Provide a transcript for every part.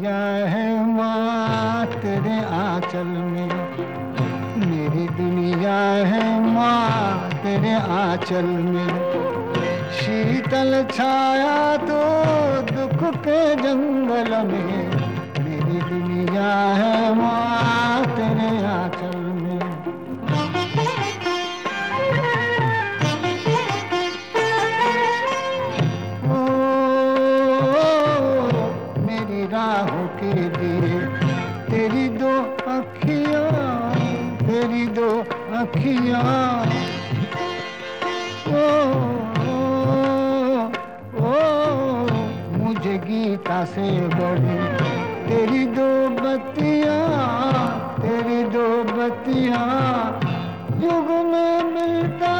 दुनिया है माँ तेरे आंचल में, मेरी दुनिया है माँ तेरे आंचल में। शीतल छाया तो दुख के जंगल में, मेरी दुनिया है माँ तेरे आंचल में। मेरी राहों के लिए तेरी दो अखियाँ, तेरी दो अखियाँ। मुझे गीता से बड़ी तेरी दो बत्तियाँ, तेरी दो बत्तियाँ। युग में मिलता,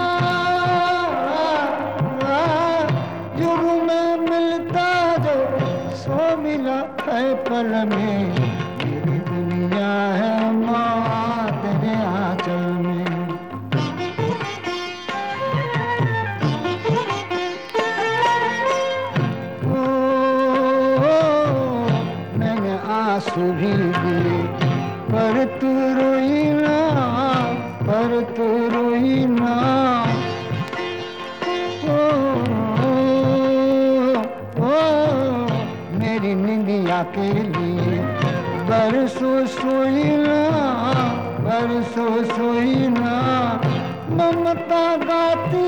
युग में मिलता जो सो मिला है पल में, मेरी दुनिया है माँ तेरे आंचल में। मैंने आंसू भी दिए पर तू रोई ना, पर तू रोई ना। मेरी निंदिया के लिए बरसों सोई ना, बरसों सोई ना। ममता गाती,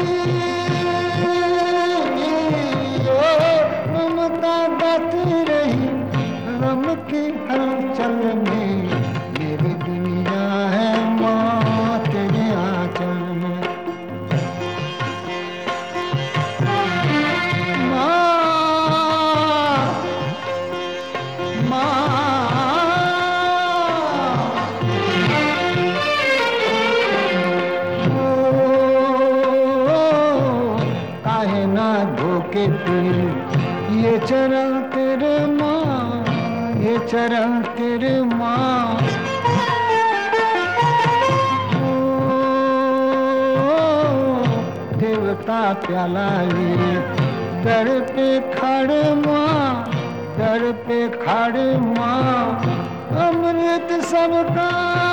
ममता गाती रही गम की हलचल में, मेरी दुनिया है माँ तेरे आंचल में। काहे ना धोके पी ये चरण तेरे माँ, ये चरण तेरे माँ। देवता प्याला लिए दर पे खड़े माँ, दर पे खड़े माँ। अमृत सबका,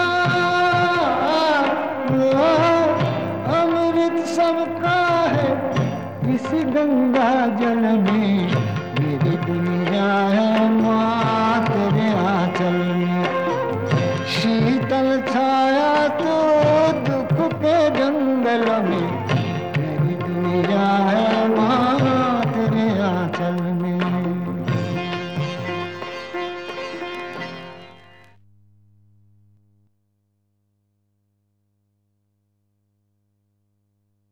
अमृत सबका है इसी गंगा जल में, मेरी दुनिया है माँ तेरे आंचल में। शीतल छाया तो दुख के जंगल में,